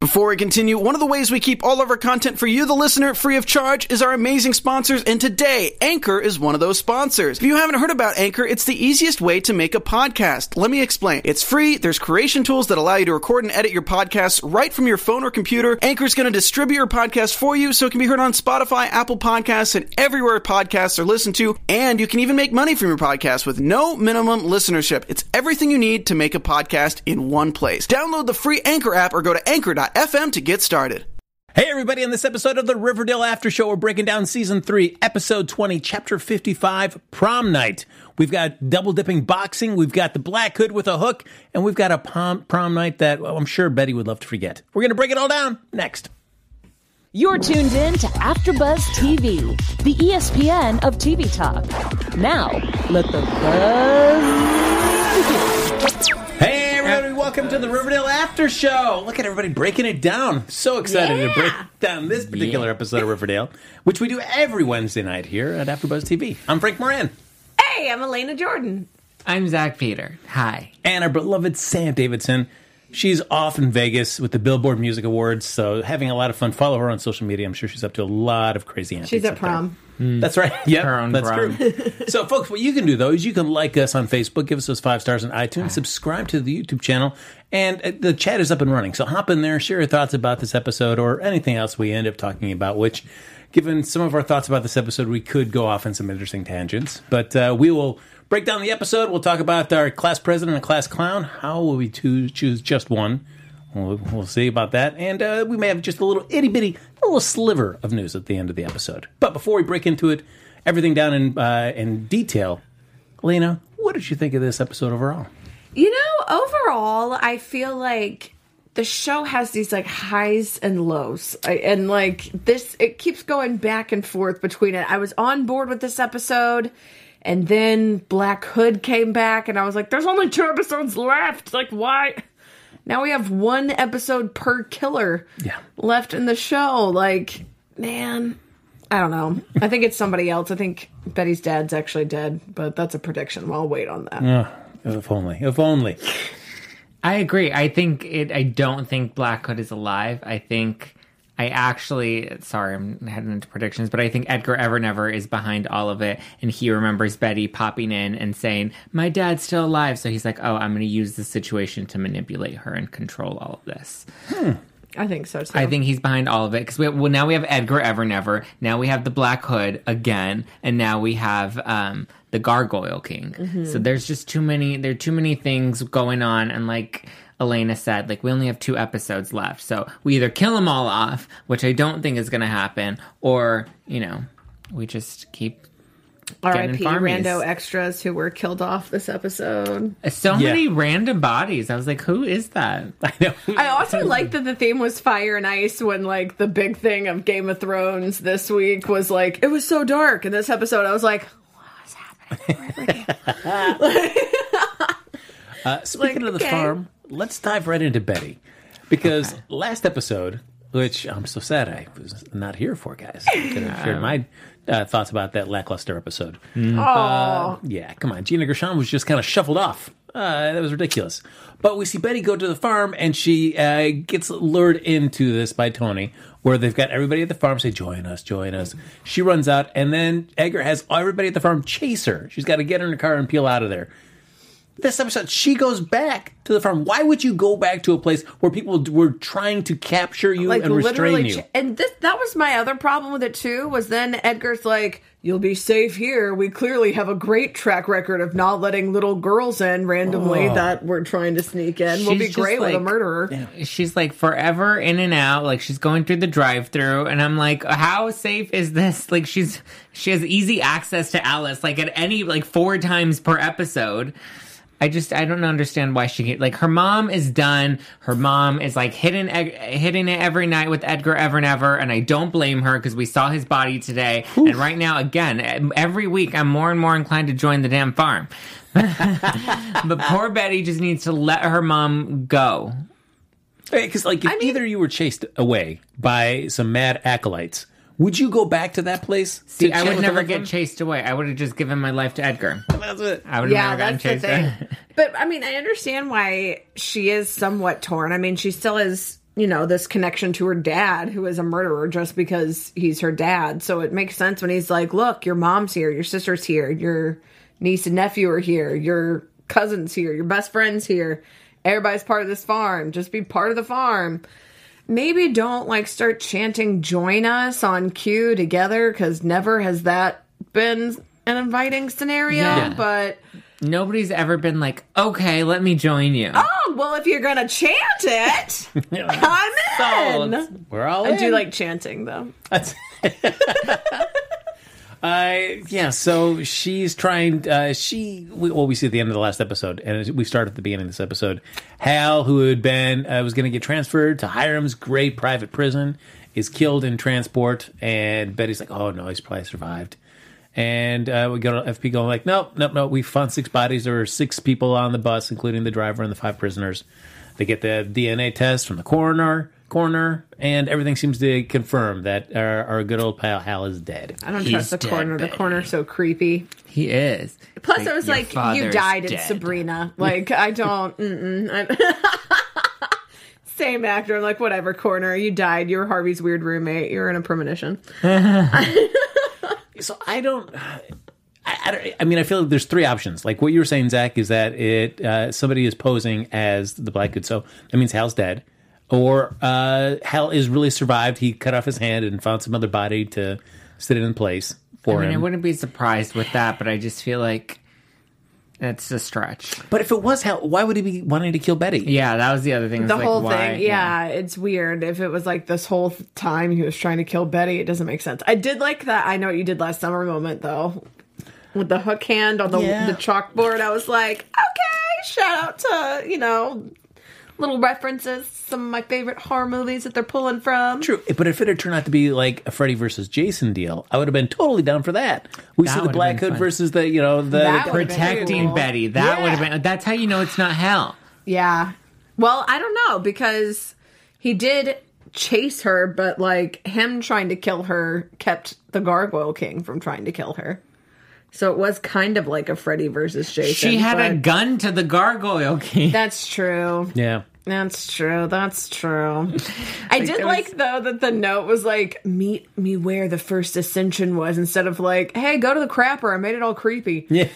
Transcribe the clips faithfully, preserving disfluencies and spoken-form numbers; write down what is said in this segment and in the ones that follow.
Before we continue, one of the ways we keep all of our content for you, the listener, free of charge is our amazing sponsors, and today, Anchor is one of those sponsors. If you haven't heard about Anchor, it's the easiest way to make a podcast. Let me explain. It's free, there's creation tools that allow you to record and edit your podcasts right from your phone or computer. Anchor's going to distribute your podcast for you so it can be heard on Spotify, Apple Podcasts, and everywhere podcasts are listened to, and you can even make money from your podcast with no minimum listenership. It's everything you need to make a podcast in one place. Download the free Anchor app or go to anchor dot f m to get started. Hey everybody, in this episode of the Riverdale After Show, we're breaking down Season three, Episode twenty, Chapter fifty-five, Prom Night. We've got double-dipping boxing, we've got the Black Hood with a hook, and we've got a prom, prom night that well, I'm sure Betty would love to forget. We're going to break it all down next. You're tuned in to AfterBuzz T V, the E S P N of T V talk. Now, let the buzz begin. Hey everybody, welcome to the Riverdale After Show. Look at everybody breaking it down. So excited Yeah. to break down this particular yeah. episode of Riverdale, which we do every Wednesday night here at AfterBuzz T V. I'm Frank Moran. Hey, I'm Elena Jordan. I'm Zach Peter. Hi. And our beloved Sam Davidson. She's off in Vegas with the Billboard Music Awards, so having a lot of fun. Follow her on social media. I'm sure she's up to a lot of crazy antics. She's at prom. Mm. That's right. Yep, her own that's prom. true. So, folks, what you can do, though, is you can like us on Facebook, give us those five stars on iTunes, subscribe to the YouTube channel, and uh, the chat is up and running. So hop in there, share your thoughts about this episode or anything else we end up talking about, which, given some of our thoughts about this episode, we could go off on some interesting tangents. But uh, we will break down the episode. We'll talk about our class president and class clown. How will we to choose just one? We'll, we'll see about that. And uh, we may have just a little itty-bitty, a little sliver of news at the end of the episode. But before we break into it, everything down in uh, in detail, Elena, what did you think of this episode overall? You know, overall, I feel like the show has these like highs and lows. I, and like this, it keeps going back and forth between it. I was on board with this episode. And then Black Hood came back. And I was like, there's only two episodes left. Like, why? Now we have one episode per killer yeah. left in the show. Like, man, I don't know. I think it's somebody else. I think Betty's dad's actually dead, but that's a prediction. I'll wait on that. Uh, if only. If only. I agree. I think it. I don't think Black Hood is alive. I think I actually, sorry, I'm heading into predictions, but I think Edgar Evernever is behind all of it, and he remembers Betty popping in and saying, my dad's still alive, so he's like, oh, I'm going to use this situation to manipulate her and control all of this. Hmm. I think so, too. I think he's behind all of it, because we well, now we have Edgar Evernever, now we have the Black Hood again, and now we have um, the Gargoyle King. Mm-hmm. So there's just too many, there are too many things going on, and like Elena said, like, we only have two episodes left. So we either kill them all off, which I don't think is going to happen, or, you know, we just keep R I P rando extras who were killed off this episode. So yeah. many random bodies. I was like, who is that? I know. I also like that the theme was fire and ice when, like, the big thing of Game of Thrones this week was, like, it was so dark. In this episode, I was like, what's happening? uh, speaking like, of the okay. farm, let's dive right into Betty. Because okay. last episode, which I'm so sad I was not here for, guys. I could have shared my uh, thoughts about that lackluster episode. Mm. Uh, yeah, come on. Gina Gershon was just kind of shuffled off. Uh, that was ridiculous. But we see Betty go to the farm, and she uh, gets lured into this by Tony, where they've got everybody at the farm say, join us, join us. She runs out, and then Edgar has everybody at the farm chase her. She's got to get in her car and peel out of there. This episode, she goes back to the farm. Why would you go back to a place where people were trying to capture you like, and restrain you? Ch- and this, that was my other problem with it, too, was then Edgar's like, you'll be safe here. We clearly have a great track record of not letting little girls in randomly oh. that we're trying to sneak in. She's we'll be great like, with a murderer. Yeah. She's like forever in and out. Like, she's going through the drive-thru, and I'm like, how safe is this? Like, she's she has easy access to Alice, like, at any, like, four times per episode. I just, I don't understand why she get, like, her mom is done. Her mom is, like, hitting, hitting it every night with Edgar Evernever, and I don't blame her because we saw his body today. Oof. And right now, again, every week, I'm more and more inclined to join the damn farm. But poor Betty just needs to let her mom go. Because, like, if I mean, either you were chased away by some mad acolytes, would you go back to that place? See, I would never get chased away. I would have just given my life to Edgar. That's it. I would have yeah, never gotten that's chased the thing. away. But, I mean, I understand why she is somewhat torn. I mean, she still is you know, this connection to her dad, who is a murderer, just because he's her dad. So it makes sense when he's like, look, your mom's here, your sister's here, your niece and nephew are here, your cousin's here, your best friend's here. Everybody's part of this farm. Just be part of the farm. Maybe don't, like, start chanting join us on cue together, because never has that been an inviting scenario, Yeah. but... Nobody's ever been like, okay, let me join you. Oh, well, if you're gonna chant it, I'm in. We're all I in. do like chanting, though. Uh, yeah, so she's trying, uh, she, we, well, we see at the end of the last episode, and we start at the beginning of this episode, Hal, who had been, uh, was going to get transferred to Hiram's great private prison, is killed in transport, and Betty's like, oh, no, he's probably survived. And uh, we go to F P going like, nope, nope, nope, we found six bodies. There were six people on the bus, including the driver and the five prisoners. They get the D N A test from the coroner, coroner, and everything seems to confirm that our, our good old pal Hal is dead. I don't He's trust the dead, corner. The Betty. corner's so creepy. He is. Plus, it was your like, you father's died in dead. Sabrina. Like, I don't, mm-mm. I- Same actor. I'm like, whatever, corner. You died. You were Harvey's weird roommate. You were in a premonition. So I don't... I, I, don't, I mean, I feel like there's three options. Like what you were saying, Zach, is that it uh, somebody is posing as the Black Hood. So that means Hal's dead. Or uh, Hal is really survived. He cut off his hand and found some other body to sit it in place for I mean, him. I wouldn't be surprised with that, but I just feel like it's a stretch. But if it was Hal, why would he be wanting to kill Betty? Yeah, that was the other thing. It The was like, whole why- thing, yeah, it's weird. If it was like this whole time he was trying to kill Betty, it doesn't make sense. I did like that I know what you did last summer moment, though. With the hook hand on the, Yeah. the chalkboard, I was like, okay, shout out to, you know, little references, some of my favorite horror movies that they're pulling from. True, but if it had turned out to be like a Freddy versus Jason deal, I would have been totally down for that. We That see the would've Black been Hood fun. versus the, you know, the... That the- would've been Protecting cool. Betty. That Yeah. would have been. That's how you know it's not Hal. Yeah. Well, I don't know, because he did chase her, but like him trying to kill her kept the Gargoyle King from trying to kill her. So it was kind of like a Freddy versus Jason. She had a but- gun to the Gargoyle King. That's true. yeah. That's true. That's true. I did it was- like, though, that the note was like, meet me where the first ascension was, instead of like, hey, go to the crapper. I made it all creepy. Yeah.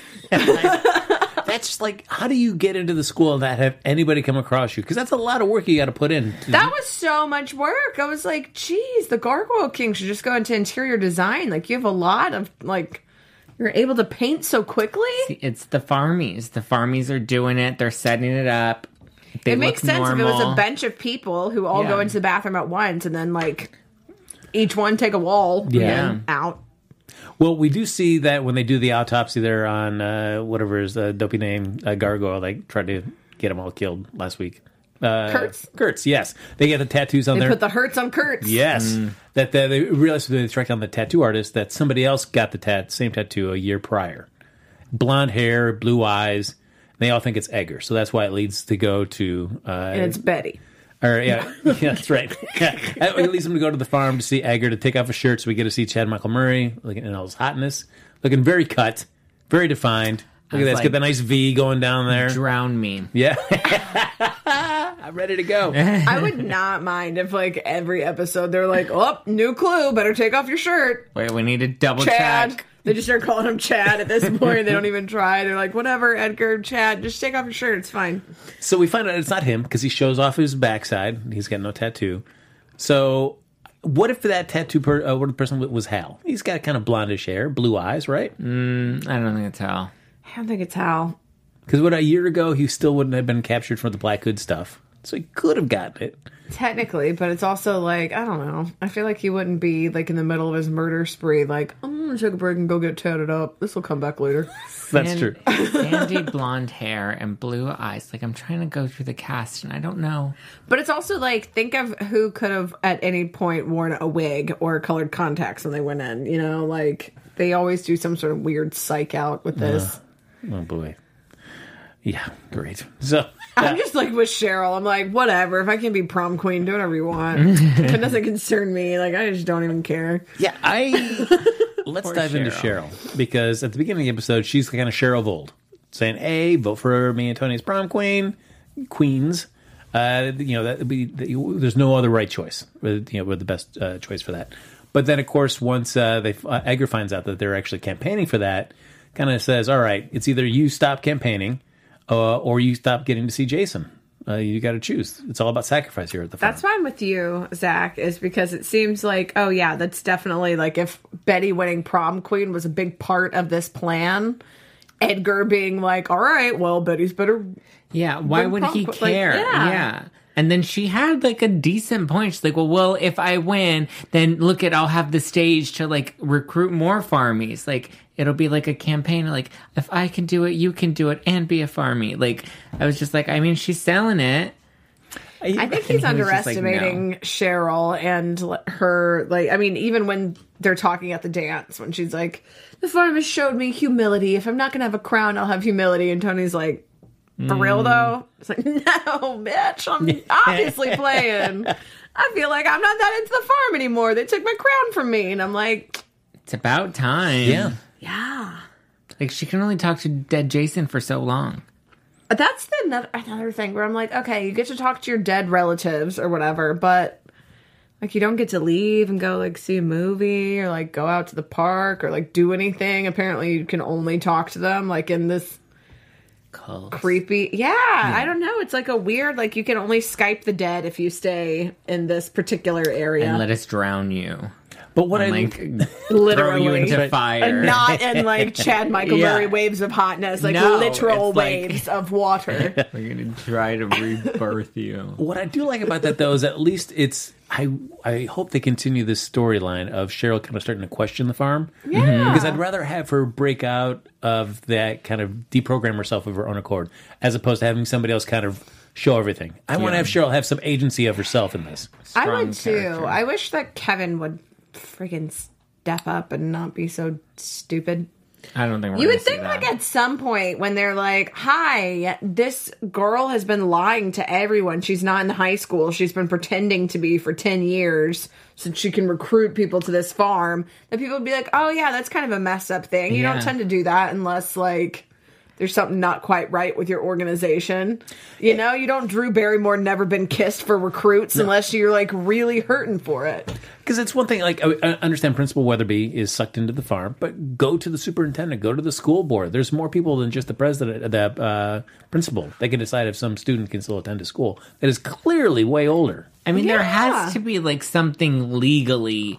That's just like, how do you get into the school and not have anybody come across you? Because that's a lot of work you got to put in. to- That was so much work. I was like, geez, the Gargoyle King should just go into interior design. Like, you have a lot of, like, you're able to paint so quickly. It's the farmies. The farmies are doing it. They're setting it up. They It makes look sense if it was a normal. bench of people who all go Yeah. into the bathroom at once and then, like, each one take a wall Yeah. and out. Well, we do see that when they do the autopsy there on uh, whatever his uh, dopey name, uh, Gargoyle, they tried to get them all killed last week. Uh, Kurtz? Kurtz, yes. They get the tattoos on They there. put the hurts on Kurtz. Yes. That they, they realized when they tracked down the tattoo artist that somebody else got the tat, same tattoo a year prior. Blonde hair, blue eyes. They all think it's Edgar. So that's why it leads to go to... Uh, And it's Betty. Or, yeah, yeah, that's right. It leads him to go to the farm to see Edgar, to take off his shirt, so we get to see Chad Michael Murray looking in all his hotness, looking very cut, very defined. Look at was that. It's like, got the nice V going down there. Drown me. Yeah. I'm ready to go. I would not mind if, like, every episode they're like, oh, new clue, better take off your shirt. Wait, we need to double Chad. check. They just start calling him Chad at this point. They don't even try. They're like, whatever, Edgar, Chad, just take off your shirt. It's fine. So we find out it's not him because he shows off his backside. He's got no tattoo. So what if that tattoo per, uh, what if the person was Hal? He's got kind of blondish hair, blue eyes, right? Mm, I don't think it's Hal. I don't think it's Hal. Because what a year ago he still wouldn't have been captured for the Black Hood stuff. So he could have gotten it. Technically, but it's also like, I don't know. I feel like he wouldn't be like in the middle of his murder spree, like, I'm gonna take a break and go get tatted up. This will come back later. That's And true. sandy blonde hair and blue eyes. Like, I'm trying to go through the cast, and I don't know. But it's also like, think of who could have at any point worn a wig or colored contacts when they went in. You know, like they always do some sort of weird psych out with this. Oh boy. Yeah, great. So I'm just like with Cheryl. I'm like, whatever. If I can be prom queen, do whatever you want. It doesn't concern me. Like, I just don't even care. yeah, I let's Poor dive into Cheryl because at the beginning of the episode she's kind of Cheryl of old, saying, "Hey, vote for me and Tony's prom queen, queens." Uh, you know, that would be, there's no other right choice. You know, we're the best uh, choice for that. But then, of course, once uh, they uh, Edgar finds out that they're actually campaigning for that, kind of says, all right, it's either you stop campaigning uh, or you stop getting to see Jason. Uh, you got to choose. It's all about sacrifice here at the farm. That's why I'm with you, Zach, is because it seems like, oh, yeah, that's definitely like if Betty winning prom queen was a big part of this plan, Edgar being like, all right, well, Betty's better. Yeah, why would he like, care? yeah. yeah. And then she had like a decent point. She's like, well, well, if I win, then look at, I'll have the stage to like recruit more farmies. Like, it'll be like a campaign. Like, if I can do it, you can do it and be a farmie. Like, I was just like, I mean, she's selling it. I think he's underestimating like, no. Cheryl and her, like, I mean, even when they're talking at the dance, when she's like, the farm has showed me humility. If I'm not going to have a crown, I'll have humility. And Tony's like, for mm. real, though? It's like, no, bitch, I'm obviously playing. I feel like I'm not that into the farm anymore. They took my crown from me. And I'm like, it's about time. Yeah. Yeah. Like, she can only talk to dead Jason for so long. That's the another, another thing where I'm like, okay, you get to talk to your dead relatives or whatever, but like you don't get to leave and go like see a movie or like go out to the park or like do anything. Apparently you can only talk to them like in this Cult. creepy. Yeah, yeah, I don't know. It's like a weird, like you can only Skype the dead if you stay in this particular area. And let us drown you. But what and, I like literally throw you into fire, and not in like Chad Michael yeah. Murray waves of hotness, like no, literal like, waves of water. We're gonna try to rebirth you. What I do like about that though is at least it's I I hope they continue this storyline of Cheryl kind of starting to question the farm. Yeah, because I'd rather have her break out of that, kind of deprogram herself of her own accord, as opposed to having somebody else kind of show everything. I yeah. want to have Cheryl have some agency of herself in this. Strong I would too. Character. I wish that Kevin would friggin' step up and not be so stupid. I don't think we're you would think that. Like at some point when they're like, hi, this girl has been lying to everyone. She's not in high school. She's been pretending to be for ten years so she can recruit people to this farm. That people would be like, oh yeah, that's kind of a messed up thing. You yeah. don't tend to do that unless like there's something not quite right with your organization. You know, you don't Drew Barrymore never been kissed for recruits no. unless you're like really hurting for it. Because it's one thing, like, I understand Principal Weatherby is sucked into the farm, but go to the superintendent, go to the school board. There's more people than just the president, the uh, principal. They can decide if some student can still attend a school that is clearly way older. I mean, yeah. there has to be like something legally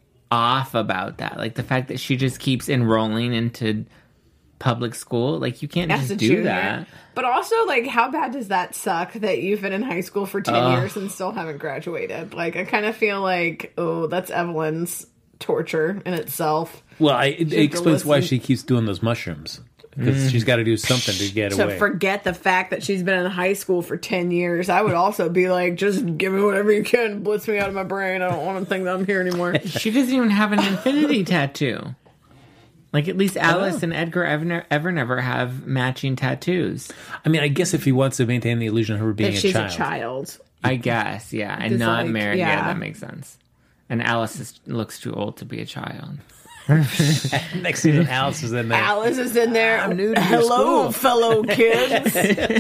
off about that. Like the fact that she just keeps enrolling into public school, like you can't As just a do junior. that. But also, like, how bad does that suck that you've been in high school for ten uh, years and still haven't graduated? Like, I kind of feel like, oh, that's Evelyn's torture in itself. Well, I, it, it explains why she keeps doing those mushrooms. Because mm. she's got to do something to get to away. To forget the fact that she's been in high school for ten years. I would also be like, just give me whatever you can, blitz me out of my brain. I don't want to think that I'm here anymore. She doesn't even have an infinity tattoo. Like, at least Alice and Edgar ever, ever never have matching tattoos. I mean, I guess if he wants to maintain the illusion of her being that a she's child. a child. I guess, yeah. And not like, married. Yeah. yeah, that makes sense. And Alice is, looks too old to be a child. Next season, Alice is in there. Alice is in there. I'm new to Hello, school. fellow kids.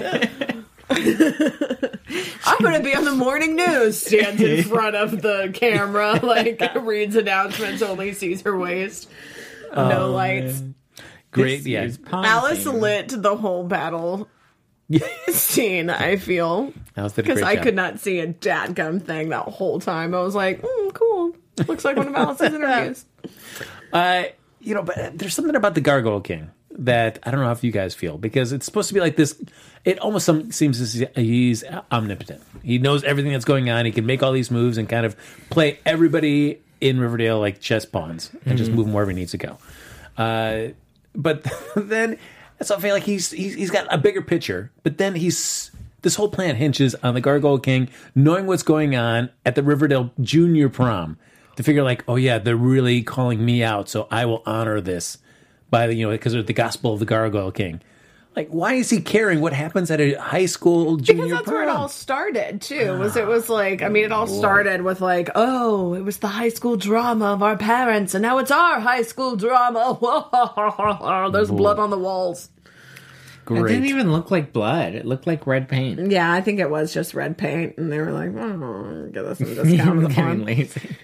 I'm going to be on the morning news. Stands in front of the camera, like reads announcements, only sees her waist. No oh, lights. Man. Great, this yeah. Alice lit the whole battle scene, I feel. Because I job. could not see a dadgum thing that whole time. I was like, mm, cool. Looks like one of Alice's interviews. Uh, you know, but there's something about the Gargoyle King that I don't know if you guys feel, because it's supposed to be like this. It almost some, seems as he's omnipotent. He knows everything that's going on. He can make all these moves and kind of play everybody in Riverdale like chess pawns and mm-hmm. just move them wherever he needs to go. Uh, but then so I feel like he's, he's he's got a bigger picture. But then he's this whole plan hinges on the Gargoyle King knowing what's going on at the Riverdale Junior Prom to figure like, oh yeah, they're really calling me out, so I will honor this by the you know because of the gospel of the Gargoyle King. Like, why is he caring what happens at a high school junior Because that's prom? where it all started, too. Was it was like, I mean, it all started with like, oh, it was the high school drama of our parents, and now it's our high school drama. There's blood on the walls. Great. It didn't even look like blood. It looked like red paint. Yeah, I think it was just red paint, and they were like, "Oh, get us some discount on the Getting farm." lazy.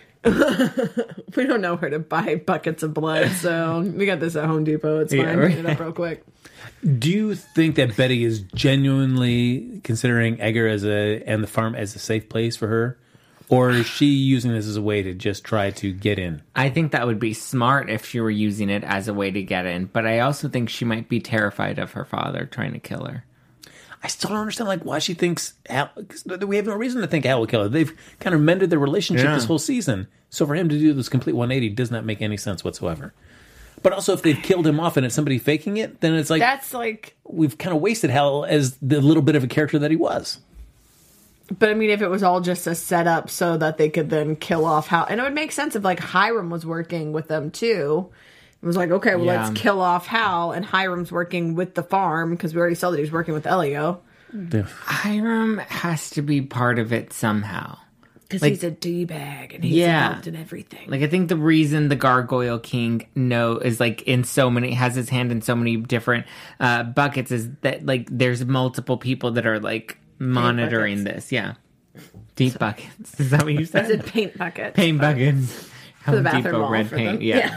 We don't know where to buy buckets of blood, so we got this at Home Depot. It's fine. Yeah, right. Get it up real quick. Do you think that Betty is genuinely considering Edgar as a and the farm as a safe place for her? Or is she using this as a way to just try to get in? I think that would be smart if she were using it as a way to get in, but I also think she might be terrified of her father trying to kill her. I still don't understand like why she thinks Al, cause we have no reason to think Al will kill her. They've kind of mended their relationship Yeah. this whole season. So for him to do this complete one eighty does not make any sense whatsoever. But also if they've killed him off and it's somebody faking it, then it's like That's like, we've kind of wasted Hal as the little bit of a character that he was. but I mean, if it was all just a setup so that they could then kill off Hal, and it would make sense if like Hiram was working with them too. It was like, okay, well, Yeah. let's kill off Hal, and Hiram's working with the farm because we already saw that he was working with Elio Hiram has to be part of it somehow. because Like- he's a d bag and he's Yeah. involved in everything. Like, I think the reason the Gargoyle King know is like in so many has his hand in so many different uh, buckets is that like there's multiple people that are like monitoring this. Yeah, deep buckets. Is that what you I said? said paint bucket. Paint buckets. For the Home bathroom Depot wall red for paint. them. Yeah.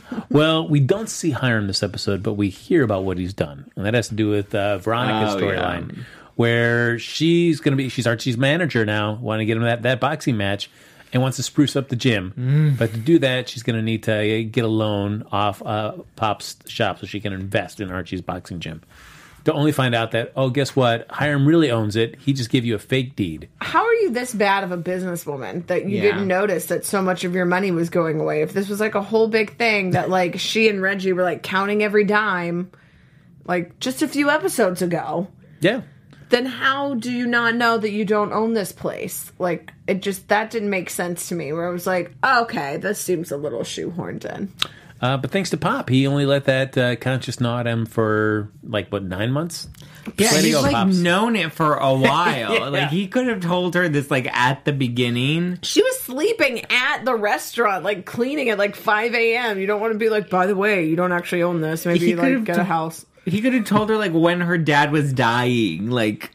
Well, we don't see Hiram this episode, but we hear about what he's done. And that has to do with uh, Veronica's Oh, storyline, yeah. where she's going to be, she's Archie's manager now, wanting to get him that, that boxing match and wants to spruce up the gym. Mm. But to do that, she's going to need to get a loan off uh, Pop's shop so she can invest in Archie's boxing gym. To only find out that, oh, guess what? Hiram really owns it. He just gave you a fake deed. How are you this bad of a businesswoman that you Yeah. didn't notice that so much of your money was going away? If this was like a whole big thing that like she and Reggie were like counting every dime, like just a few episodes ago, Yeah. then how do you not know that you don't own this place? Like it just that didn't make sense to me. Where I was like, oh, okay, this seems a little shoehorned in. Uh, but thanks to Pop, he only let that uh, conscious gnaw at him for, like, what, nine months? Yeah, Way to he's go, like Pops. known it for a while. Yeah. Like he could have told her this like at the beginning. She was sleeping at the restaurant, like cleaning at like five a.m. You don't want to be like, by the way, you don't actually own this. Maybe He like could've get a t- house. He could have told her like when her dad was dying, like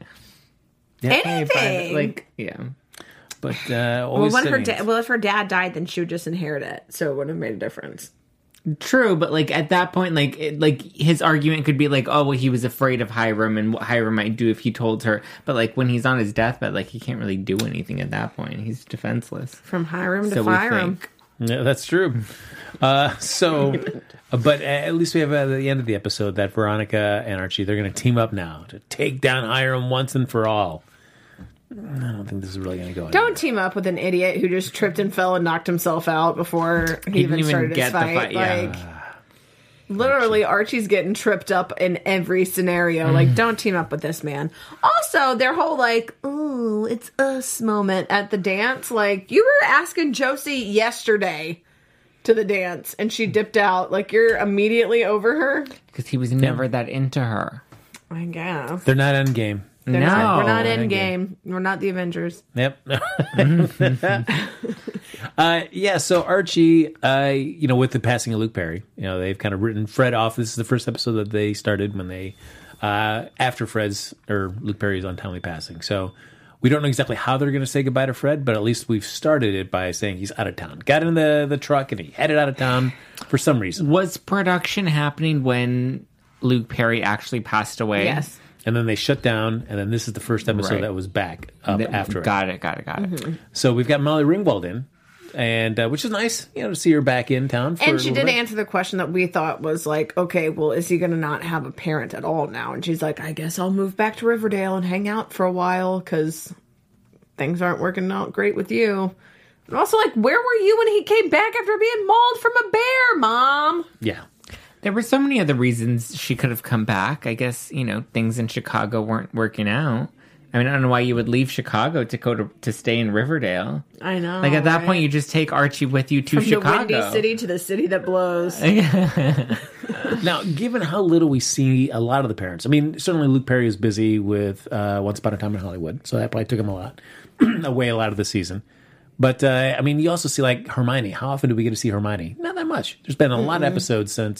hey, by the- Anything. like yeah. But uh, Well, always when her saying- da- well, if her dad died, then she would just inherit it, so it wouldn't have made a difference. True, but like at that point, like it, like his argument could be like, oh well, he was afraid of Hiram and what Hiram might do if he told her. But like when he's on his deathbed, like he can't really do anything at that point. He's defenseless. From Hiram to So we Hiram. think. Yeah, that's true. Uh, so, uh, but at least we have at the end of the episode that Veronica and Archie, they're going to team up now to take down Hiram once and for all. I don't think this is really going to go Don't anywhere. team up with an idiot who just tripped and fell and knocked himself out before he, He even didn't even started his get the fight. fight, yeah. Like, literally, Archie's getting tripped up in every scenario. Like, don't team up with this man. Also, their whole like, "Ooh, it's us" moment at the dance. Like, you were asking Josie yesterday to the dance, and she dipped out. Like, you're immediately over her. Because he was never that into her. I guess. They're not endgame. They're no, not, we're not in Endgame. game. We're not the Avengers. Yep. uh, yeah, so Archie, uh, you know, with the passing of Luke Perry, you know, they've kind of written Fred off. This is the first episode that they started when they, uh, after Fred's, or Luke Perry's untimely passing. So we don't know exactly how they're going to say goodbye to Fred, but at least we've started it by saying he's out of town. Got in the, the truck and he headed out of town for some reason. Was production happening when Luke Perry actually passed away? Yes. And then they shut down, and then this is the first episode Right. that was back up Th- after it. Got it, got it, got it. Mm-hmm. So we've got Molly Ringwald in, and uh, which is nice, you know, to see her back in town. For And a she little did bit. answer the question that we thought was like, okay, well, is he going to not have a parent at all now? And she's like, I guess I'll move back to Riverdale and hang out for a while because things aren't working out great with you. And also, like, where were you when he came back after being mauled from a bear, Mom? Yeah. There were so many other reasons she could have come back. I guess, you know, things in Chicago weren't working out. I mean, I don't know why you would leave Chicago to go to, to stay in Riverdale. I know. Like, at that right? point, you just take Archie with you to From Chicago. the windy city to the city that blows. Now, given how little we see a lot of the parents, I mean, certainly Luke Perry is busy with uh, Once Upon a Time in Hollywood, so that probably took him a lot away a lot of the season. But, uh, I mean, you also see, like, Hermione. How often do we get to see Hermione? Not that much. There's been a lot of episodes since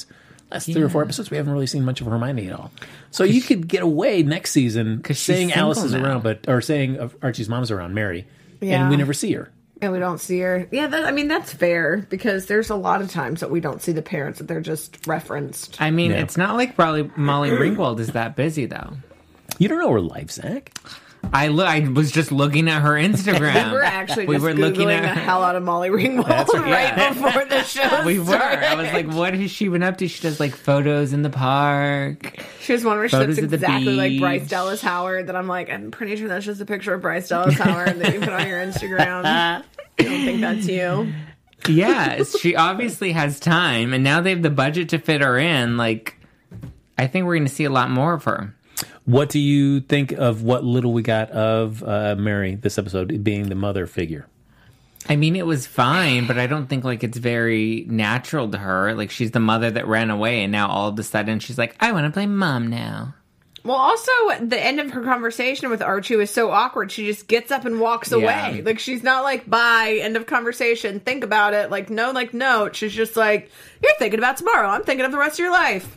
last three or four episodes, we haven't really seen much of Hermione at all. So you could get away next season she's saying single Alice is now. around, but or saying uh, Archie's mom's around, Mary, Yeah. and we never see her. And we don't see her. Yeah, that, I mean, that's fair because there's a lot of times that we don't see the parents, that they're just referenced. I mean, Yeah. it's not like probably Molly Ringwald is that busy, though. You don't know her life, Zach. I lo- I was just looking at her Instagram. We were actually We just were Googling looking at the her- hell out of Molly Ringwald That's right. right Yeah. before the show We were. started. I was like, what has she been up to? She does like photos in the park. She was one where she Photos looks of the exactly like beach. Bryce Dallas Howard. That I'm like, I'm pretty sure that's just a picture of Bryce Dallas Howard that you put on your Instagram. I don't think that's you. Yeah, she obviously has time, and now they have the budget to fit her in. Like, I think we're going to see a lot more of her. What do you think of what little we got of uh, Mary this episode being the mother figure? I mean, it was fine, but I don't think like it's very natural to her. Like, she's the mother that ran away, and now all of a sudden she's like, I want to play mom now. Well, also, the end of her conversation with Archie was so awkward. She just gets up and walks Yeah. away. Like, she's not like, bye, end of conversation, think about it. Like, no, like, note. She's just like, you're thinking about tomorrow. I'm thinking of the rest of your life.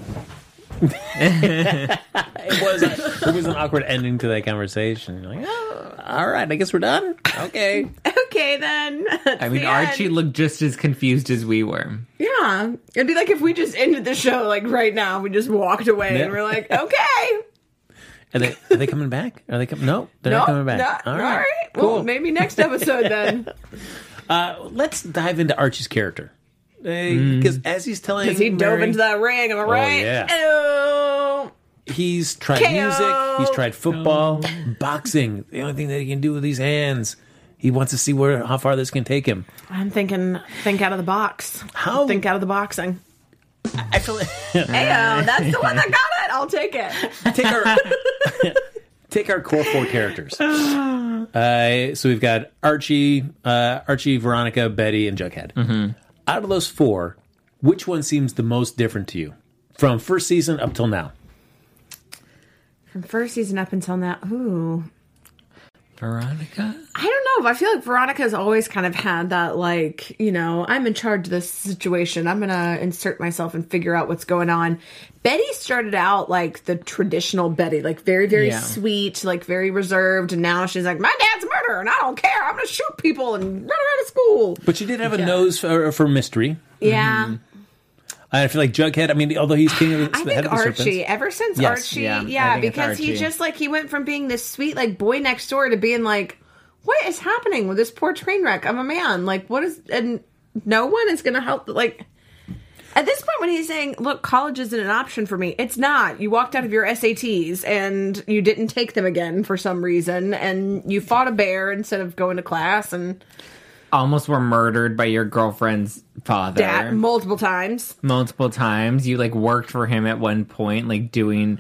It was it was an awkward ending to that conversation. You're like, oh, all right, I guess we're done. Okay. Okay, then. I mean, Archie looked just as confused as we were. Yeah. It'd be like if we just ended the show, like, right now. We just walked away Yeah. and we're like, okay. Are they are they coming back? Are they coming? No, they're No, not coming back. not- all all right, right. cool. Well, maybe next episode then. Uh, let's dive into Archie's character because as he's telling, Because he dove Mary- into that ring, am I right? yeah. Oh. He's tried K O. music. He's tried football, boxing. The only thing that he can do with these hands. He wants to see where how far this can take him. I'm thinking, think out of the box. How- Think out of the boxing. I feel like Heyo, that's the one that got it. I'll take it. take our take our core four characters. Uh, so we've got Archie, uh, Archie, Veronica, Betty, and Jughead. Mm-hmm. Out of those four, which one seems the most different to you from first season up till now? From first season up until now, ooh. Veronica? I don't know. I feel like Veronica's always kind of had that, like, you know, I'm in charge of this situation. I'm going to insert myself and figure out what's going on. Betty started out like the traditional Betty, like very, very Yeah. sweet, like very reserved. And now she's like, my dad's a murderer and I don't care. I'm going to shoot people and run around of school. But you did have a nose for, for mystery. Yeah. I feel like Jughead, I mean, although he's king of the, I the head think of the Archie, serpents. ever since Yes. Archie, Yeah, yeah, I think it's because he Archie. just like, he went from being this sweet, like, boy next door to being like, what is happening with this poor train wreck? I'm a man. Like, what is, and no one is going to help. Like, at this point when he's saying, look, college isn't an option for me, it's not. You walked out of your S A Ts and you didn't take them again for some reason, and you fought a bear instead of going to class, and Almost were murdered by your girlfriend's father. that multiple times. Multiple times. You like worked for him at one point, like doing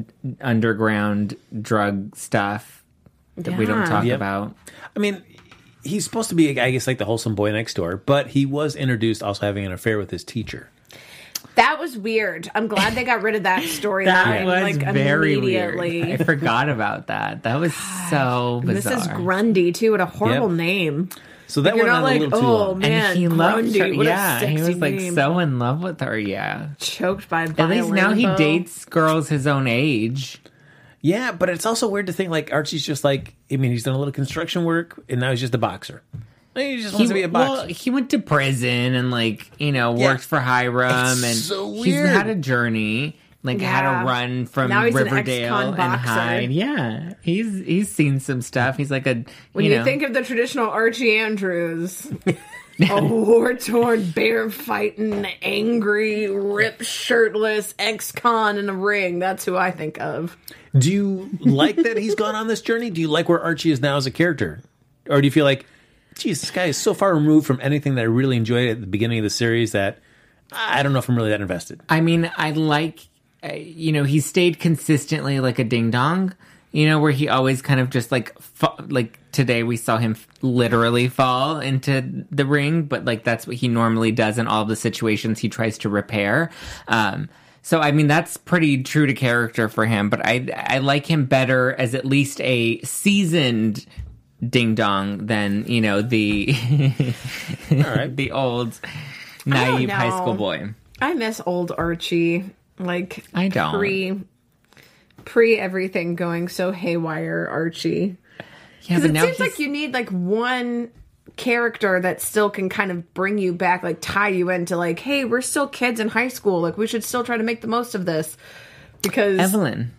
underground drug stuff that we don't Yeah. talk Yep. about. I mean, he's supposed to be, I guess, like the wholesome boy next door, but he was introduced also having an affair with his teacher. That was weird. I'm glad they got rid of that storyline. That was like, very immediately. weird. I forgot about that. That was so bizarre. Missus Grundy too. What a horrible Yep. name. So that You're went not on like, a little too oh long. man, and he loved Grundy. her. What Yeah, a sexy he was like name. so in love with her. Yeah. Choked by a At least now he violin bow. dates girls his own age. Yeah, but it's also weird to think like Archie's just like, I mean, he's done a little construction work and now he's just a boxer. He just wants to be a boxer. Well, he went to prison and like you know Yeah. worked for Hiram, It's and so he's weird. had a journey. Like had Yeah. to run from Now he's an Riverdale ex-con and boxer. hide. Yeah, he's he's seen some stuff. He's like a When you, you, know, think of the traditional Archie Andrews, a war-torn, bear-fighting, angry, ripped, shirtless ex-con in a ring. That's who I think of. Do you like that he's gone on this journey? Do you like where Archie is now as a character? Or do you feel like, geez, this guy is so far removed from anything that I really enjoyed at the beginning of the series that I don't know if I'm really that invested? I mean, I like, uh, you know, he stayed consistently like a ding dong, you know, where he always kind of just like, fa- like today we saw him literally fall into the ring, but like that's what he normally does in all the situations he tries to repair. Um, so, I mean, that's pretty true to character for him, but I, I like him better as at least a seasoned ding dong than, you know, the, All right. the old naive high know. school boy. I miss old Archie. Like, I don't. Pre, pre everything going so haywire, Archie. Yeah, Because but it now seems he's- like you need like one character that still can kind of bring you back, like tie you into like, hey, we're still kids in high school. Like, we should still try to make the most of this. Because Evelyn.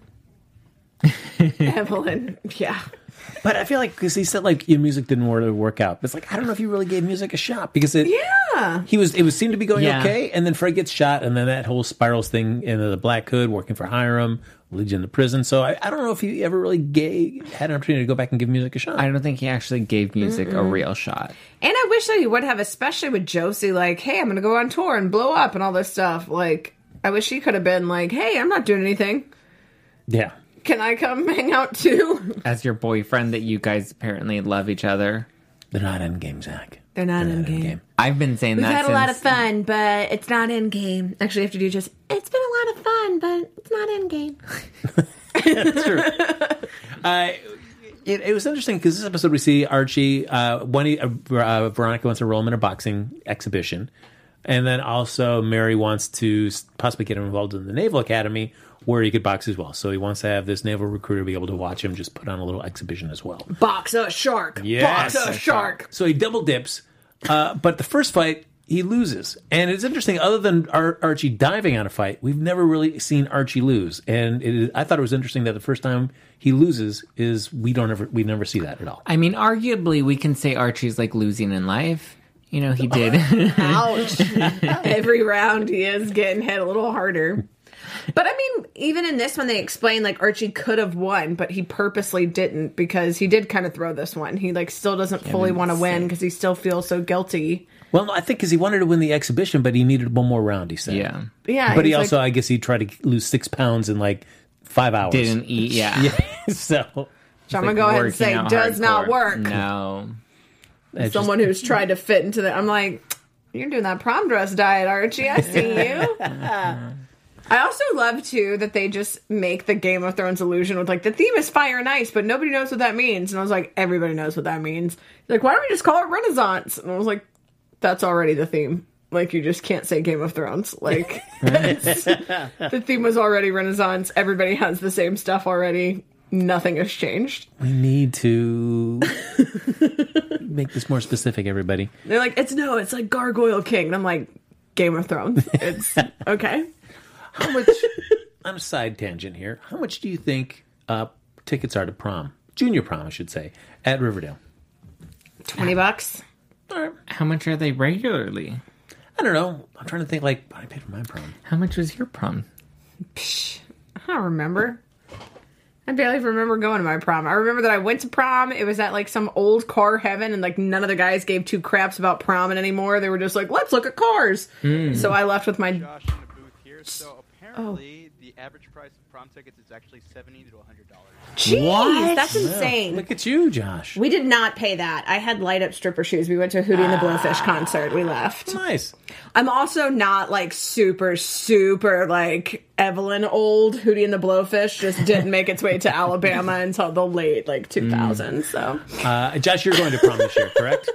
Evelyn, yeah. But I feel like, because he said, like, your music didn't really work out. But it's like, I don't know if you really gave music a shot. Because it, Yeah. he was, it was seemed to be going Yeah. okay. And then Fred gets shot. And then that whole spirals thing into the Black Hood, working for Hiram, leads you into prison. So I, I don't know if he ever really gave, had an opportunity to go back and give music a shot. I don't think he actually gave music Mm-mm. a real shot. And I wish that he would have, especially with Josie, like, hey, I'm going to go on tour and blow up and all this stuff. Like, I wish he could have been like, hey, I'm not doing anything. Yeah. Can I come hang out too? As your boyfriend that you guys apparently love each other. They're not in game, Zach. They're not in game. I've been saying We've that had since... a lot of fun, but it's not in game. Actually, you have to do just, it's been a lot of fun, but it's not in game. That's true. uh, it, it was interesting because this episode we see Archie, uh, when he, uh, uh, Veronica wants to roll him in a boxing exhibition. And then also Mary wants to possibly get him involved in the Naval Academy where he could box as well. So he wants to have this naval recruiter be able to watch him just put on a little exhibition as well. Box a shark. Yes. Box a shark. So he double dips. Uh, but the first fight, he loses. And it's interesting, other than Ar- Archie diving on a fight, we've never really seen Archie lose. And it is, I thought it was interesting that the first time he loses is we don't ever we never see that at all. I mean, arguably, we can say Archie's like losing in life. You know, he did. Ouch. Every round he is getting hit a little harder. But I mean, even in this one, they explain like Archie could have won, but he purposely didn't because he did kind of throw this one. He like still doesn't fully want to win because he still feels so guilty. Well, I think because he wanted to win the exhibition, but he needed one more round, he said. Yeah. Yeah. But he he's also, like, I guess he tried to lose six pounds in like five hours. Didn't eat, yeah. Yeah. So so I'm Like going to go ahead and working say out does not hardcore. work. No. it's Someone just, who's tried to fit into the... I'm like, you're doing that prom dress diet, Archie. I see you. I also love, too, that they just make the Game of Thrones illusion with, like, the theme is fire and ice, but nobody knows what that means. And I was like, everybody knows what that means. Like, why don't we just call it Renaissance? And I was like, that's already the theme. Like, you just can't say Game of Thrones. Like, the theme was already Renaissance. Everybody has the same stuff already. Nothing has changed. we need to make this more specific, everybody. They're like, it's no, it's like Gargoyle King. And I'm like, Game of Thrones. It's okay. How much, on a side tangent here, how much do you think uh, tickets are to prom? Junior prom, I should say, at Riverdale. twenty bucks. How much are they regularly? I don't know. I'm trying to think, like, what I paid for my prom. How much was your prom? Psh, I don't remember. I barely remember going to my prom. I remember that I went to prom. It was at like some old car heaven, and like none of the guys gave two craps about prom anymore. They were just like, let's look at cars. Mm. So I left with my. Josh in the booth here. So apparently, the average price of prom tickets is actually seventy to a hundred dollars. Jeez, What? that's insane. Look at you, Josh. We did not pay that. I had light up stripper shoes. We went to a Hootie and the Blowfish concert. We left. Nice. I'm also not like super, super like Evelyn old. Hootie and the Blowfish just didn't make its way to Alabama until the late like two thousands. So Uh, Josh, you're going to prom this year, correct?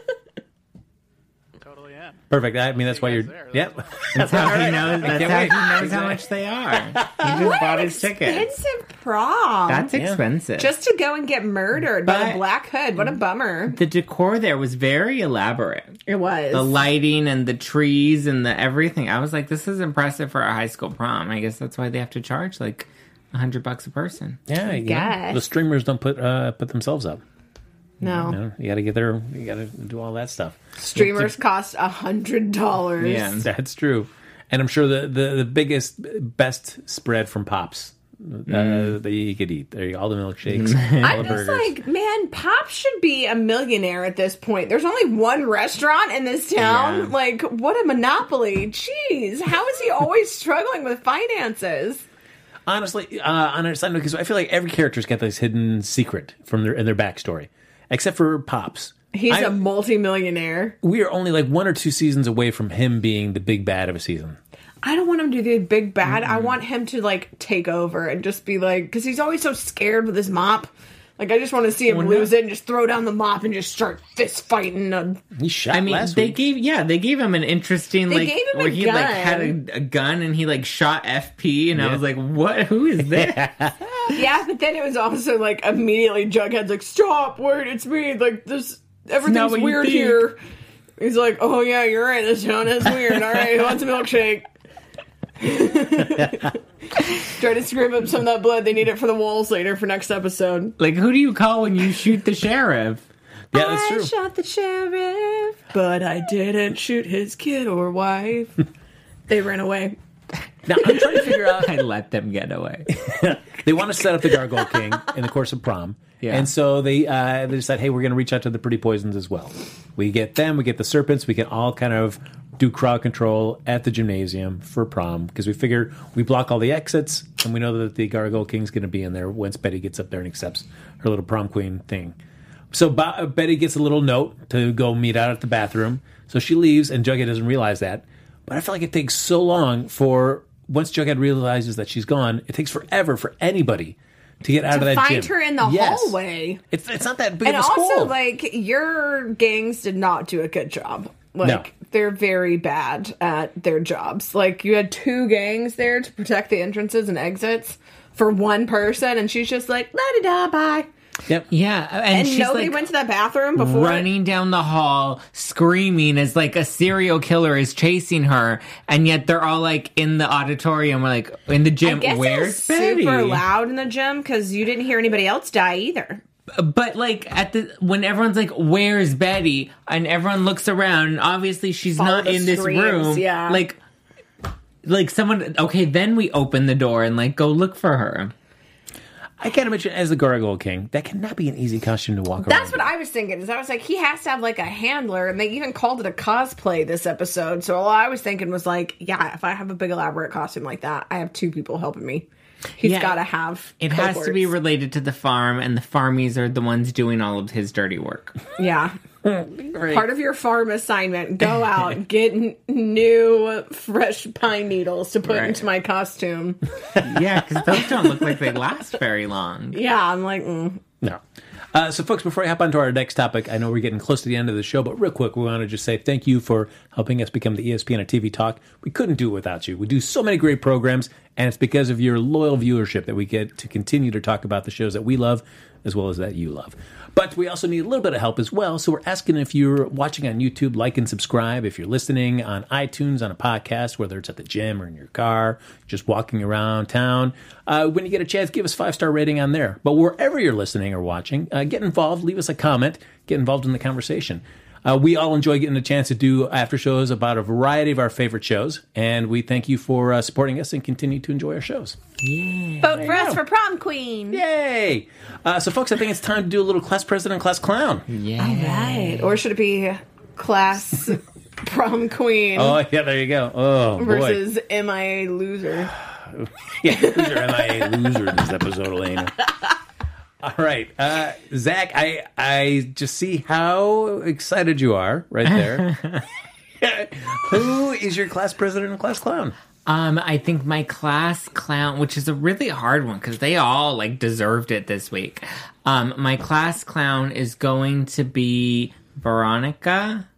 Totally am. Perfect. I mean, that's why you're. there. Yep. That's how he knows. That's can't how wait. he knows how much they are. He just bought his tickets. expensive prom. That's expensive. just to go and get murdered by But- the Black Hood. What a bummer. the decor there was very elaborate. It was. The lighting and the trees and the everything. I was like, this is impressive for a high school prom. I guess that's why they have to charge like a hundred bucks a person. Yeah, you know, guess. the streamers don't put uh, put themselves up. no. You know, you got to get there. You got to do all that stuff. Streamers cost a hundred dollars. Yeah. That's true. And I'm sure the, the, the biggest, best spread from Pops uh, that you could eat. There you go. All the milkshakes, all I'm the just burgers. like, man, Pop should be a millionaire at this point. There's only one restaurant in this town. Yeah. Like, what a monopoly. Jeez, how is he always struggling with finances? Honestly, uh, on a side note, because I feel like every character's got this hidden secret from their in their backstory, except for Pops. He's I- a multimillionaire. We are only like one or two seasons away from him being the big bad of a season. I don't want him to be a big bad. I want him to like take over and just be like, because he's always so scared with his mop. Like, I just want to see him Well, lose no. it and just throw down the mop and just start fist fighting. A... He shot I mean, last they week. gave yeah, they gave him an interesting They like gave him a where he like gun. had a, a gun and he like shot F P and I Yeah. was like, what? Who is this? Yeah, but then it was also like immediately Jughead's like, stop, wait, it's me. Like, this, everything's what you weird think. here. He's like, oh yeah, you're right, this town is weird. All right, who wants a milkshake? Try to scrape up some of that blood. They need it for the walls later for next episode. Like, who do you call when you shoot the sheriff? Yeah, that's I true. shot the sheriff, but I didn't shoot his kid or wife. They ran away. Now, I'm trying to figure out. I let them get away. They want to set up the Gargoyle King in the course of prom. Yeah. And so they uh, they decide, hey, we're going to reach out to the Pretty Poisons as well. We get them, we get the Serpents, we can all kind of do crowd control at the gymnasium for prom because we figure we block all the exits and we know that the Gargoyle King's going to be in there once Betty gets up there and accepts her little prom queen thing. So Bo- Betty gets a little note to go meet out at the bathroom. So she leaves and Jughead doesn't realize that. But I feel like it takes so long for, once Jughead realizes that she's gone, it takes forever for anybody to get out of that Find gym. her in the Yes. hallway. It's it's not that big And of a school. also, like, your gangs did not do a good job. Like, No. they're very bad at their jobs. Like, you had two gangs there to protect the entrances and exits for one person, and she's just like, la-di-da, bye. Yep. Yeah, and, And she's nobody like went to that bathroom before. running down the hall, screaming as like a serial killer is chasing her, and yet they're all like in the auditorium, or like in the I gym. guess it Where's was Betty? super loud in the gym because you didn't hear anybody else die either. But like at the when everyone's like, "Where's Betty?" and everyone looks around, and obviously she's Follow not the in this screams, room. yeah. Like, like someone. Okay, then we open the door and like go look for her. I can't imagine as the Gargoyle King, that cannot be an easy costume to walk around. That's what I was thinking. Is I was like, he has to have like a handler, and they even called it a cosplay this episode. So all I was thinking was like, yeah, if I have a big elaborate costume like that, I have two people helping me. He's Yeah. got to have. It has to be cohorts. related to the farm, and the farmies are the ones doing all of his dirty work. Yeah. Part of your farm assignment: go out, get n- new, fresh pine needles to put Right. into my costume. Yeah, because those don't look like they last very long. Yeah, I'm like, mm. No. Uh, so, folks, before I hop on to our next topic, I know we're getting close to the end of the show, but real quick, we want to just say thank you for helping us become the E S P N of T V Talk. We couldn't do it without you. We do so many great programs, and it's because of your loyal viewership that we get to continue to talk about the shows that we love as well as that you love. But we also need a little bit of help as well, so we're asking if you're watching on YouTube, like and subscribe. If you're listening on iTunes on a podcast, whether it's at the gym or in your car, just walking around town, uh, when you get a chance, give us a five-star rating on there. But wherever you're listening or watching, uh, get involved, leave us a comment, get involved in the conversation. Uh, we all enjoy getting a chance to do after shows about a variety of our favorite shows, and we thank you for uh, supporting us and continue to enjoy our shows. vote for us for prom queen. Yay! Uh, so, folks, I think it's time to do a little class president, class clown. Yeah. Right. Or should it be class prom queen Oh, yeah, there you go. Oh, boy. versus M I A loser? Yeah, who's your M I A loser in this episode, Elena? All right. Uh, Zach, I I just see how excited you are right there. Who is your class president and class clown? Um, I think my class clown, which is a really hard one because they all like deserved it this week. Um, my class clown is going to be Veronica.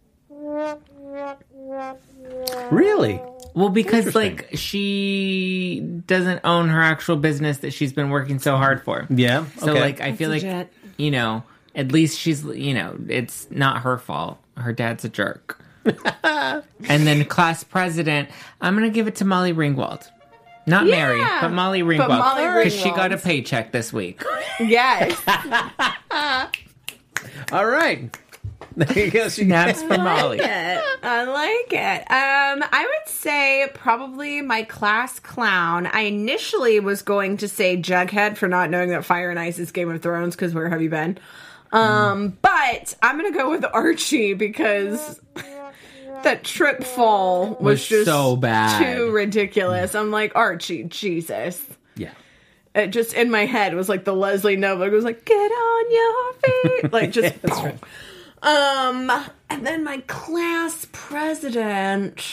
Really? Well, because Interesting. like she doesn't own her actual business that she's been working so hard for. Yeah. So okay. like I feel like legit. you know, at least she's you know, it's not her fault. Her dad's a jerk. And then class president, I'm gonna give it to Molly Ringwald. Not Yeah, Mary, but Molly Ringwald. Molly Because she got a Ringwald. paycheck this week. Yes. All right. There you go. So you Snaps for Molly. it. I like it. Um, I would say probably my class clown. I initially was going to say Jughead for not knowing that Fire and Ice is Game of Thrones because where have you been? Um, but I'm gonna go with Archie because that trip fall was, Was just so bad. too ridiculous. I'm like, Archie, Jesus. Yeah. It just in my head was like the Leslie Novak was like, get on your feet. Like just Um and then my class president.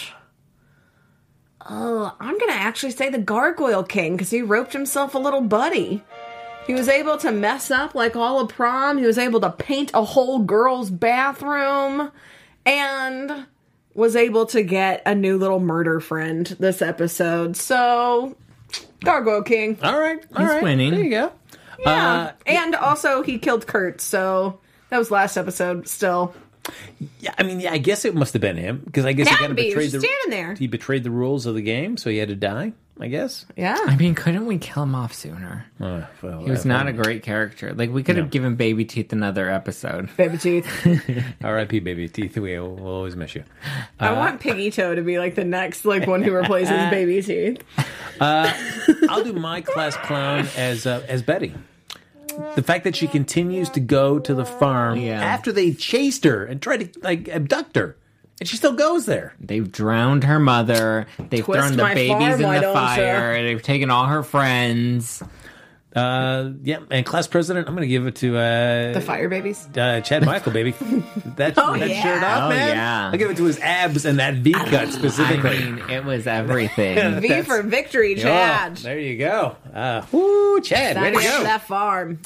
Oh, I'm gonna actually say the Gargoyle King because he roped himself a little buddy. He was able to mess up like all of prom. He was able to paint a whole girl's bathroom. And was able to get a new little murder friend this episode. So, Gargoyle King. All right. All He's right. winning. There you go. Yeah. Uh, and also, he killed Kurt. So, that was last episode still. Yeah, I mean, yeah, I guess it must have been him because I guess he Had kind to of be. He betrayed was the standing there. he betrayed the rules of the game, so he had to die. I guess. Yeah. I mean, couldn't we kill him off sooner? Uh, well, He was uh, not a great character. Like, we could have given Baby Teeth another episode. Baby Teeth. R I P Baby Teeth. We will we'll always miss you. I want Piggy Toe to be like the next like one who replaces Baby Teeth. I'll do my class clown as uh, as Betty. The fact that she continues to go to the farm Yeah. after they chased her and tried to like abduct her, and she still goes there. They've drowned her mother. They've Twist thrown the my babies farm, in why the don't fire. They've taken all her friends. Uh, yeah, and class president, I'm going to give it to uh, The Fire Babies. uh, Chad Michael, baby. That, Oh, that yeah. shirt off, Oh, man. yeah. I'll give it to his abs and that V cut specifically. I mean, it was everything. V for victory, Oh, Chad. there you go. Uh, woo, Chad, way to Back go. to that farm.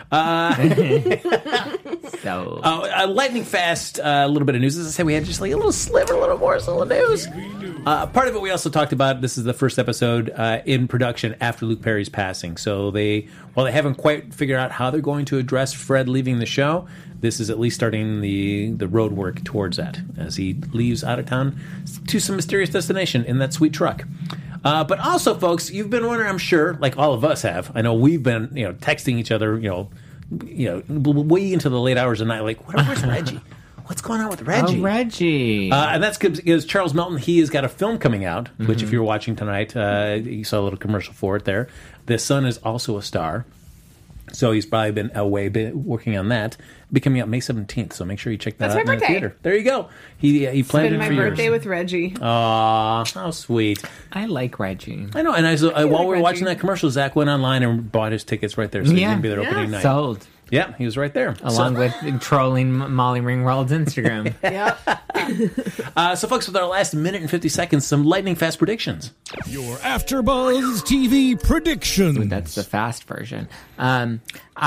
So Oh, uh, lightning fast, uh, a little bit of news. As I said, we had just like a little sliver, a little morsel of news. Uh, part of it we also talked about, this is the first episode uh, in production after Luke Perry's passing. So they, while they haven't quite figured out how they're going to address Fred leaving the show, this is at least starting the, the road work towards that as he leaves out of town to some mysterious destination in that sweet truck. Uh, but also, folks, you've been wondering, I'm sure, like all of us have. I know we've been, you know, texting each other, you know, you know, way into the late hours of the night. Like, where's Reggie? What's going on with Reggie? Oh, Reggie. Uh, and that's because Charles Melton, he has got a film coming out, which if you're watching tonight, uh, you saw a little commercial for it there. The son is also a star. So he's probably been away been working on that. It'll be coming out May seventeenth, so make sure you check that That's out my in the birthday. theater. There you go. He he planned Been it my for birthday years. with Reggie. Aw, how sweet. I like Reggie. I know, and I, so, uh, while we were Reggie. watching that commercial, Zach went online and bought his tickets right there, so he Yeah. didn't be there Yeah. opening night. Sold. Yeah, he was right there. Along so, with trolling M- Molly Ringwald's Instagram. Yep. uh, so, folks, with our last minute and fifty seconds, some lightning fast predictions. Your AfterBuzz T V prediction. That's the fast version. Um,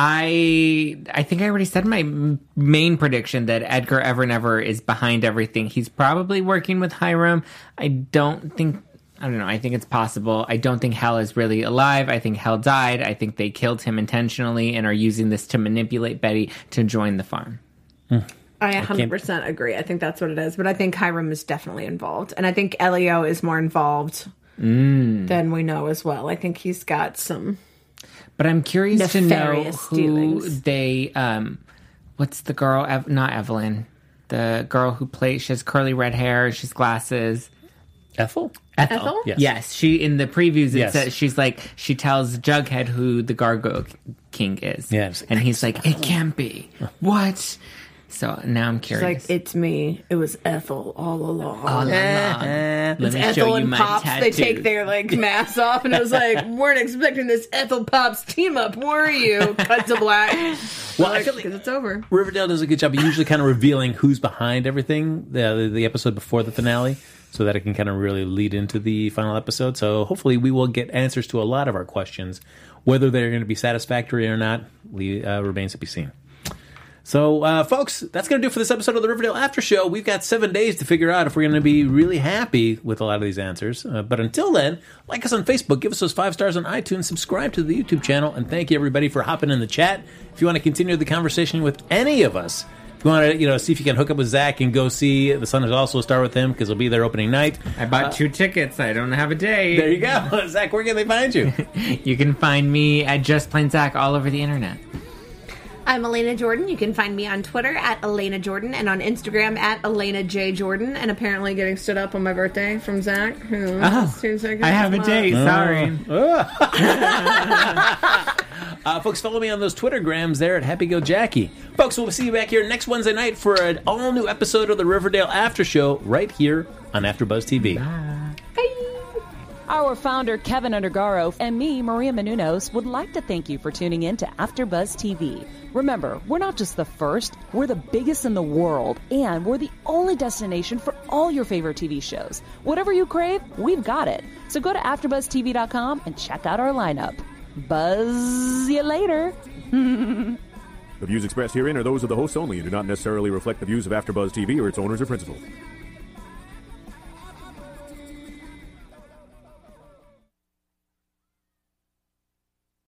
I I think I already said my m- main prediction that Edgar Evernever is behind everything. He's probably working with Hiram. I don't think. I don't know. I think it's possible. I don't think Hal is really alive. I think Hal died. I think they killed him intentionally and are using this to manipulate Betty to join the farm. I one hundred percent agree. I think that's what it is. But I think Hiram is definitely involved. And I think Elio is more involved than we know as well. I think he's got some... But I'm curious to know Nefarious who dealings. they. Um, what's the girl? Ev- not Evelyn. The girl who plays. She has curly red hair. She's glasses. Ethel? Ethel? Yes. Yes, she in the previews. It Yes. says she's like she tells Jughead who the Gargoyle King is. Yes. and he's like, it can't be. What? So now I'm It's curious. like, it's me. It was Ethel all along. All along. Let It's me Ethel show you and my Pops. tattoo. They take their like masks off, and it was like, weren't expecting this Ethel Pops team up, were you? Cut to black. Well, I Like, feel like 'cause it's over. Riverdale does a good job of usually kind of revealing who's behind everything, the, the the episode before the finale, so that it can kind of really lead into the final episode. So hopefully we will get answers to a lot of our questions. Whether they're going to be satisfactory or not uh, remains to be seen. So, uh, folks, that's going to do it for this episode of the Riverdale After Show. We've got seven days to figure out if we're going to be really happy with a lot of these answers. Uh, but until then, like us on Facebook, give us those five stars on iTunes, subscribe to the YouTube channel, and thank you, everybody, for hopping in the chat. If you want to continue the conversation with any of us, if you want to, you know, see if you can hook up with Zach and go see The Sun Is Also a Star with him, because he'll be there opening night. I bought two tickets. I don't have a date. There you go. Zach, where can they find you? You can find me at Just Plain Zach all over the internet. I'm Elena Jordan. You can find me on Twitter at Elena Jordan and on Instagram at Elena J. Jordan. And apparently getting stood up on my birthday from Zach, who Oh, seems like I have a date. Sorry. Uh, folks, follow me on those Twittergrams there at Happy Go Jackie. Folks, we'll see you back here next Wednesday night for an all-new episode of the Riverdale After Show right here on AfterBuzz T V. Our founder, Kevin Undergaro, and me, Maria Menounos, would like to thank you for tuning in to AfterBuzz T V. Remember, we're not just the first, we're the biggest in the world, and we're the only destination for all your favorite T V shows. Whatever you crave, we've got it. So go to after buzz t v dot com and check out our lineup. Buzz you later. The views expressed herein are those of the hosts only and do not necessarily reflect the views of AfterBuzz T V or its owners or principals.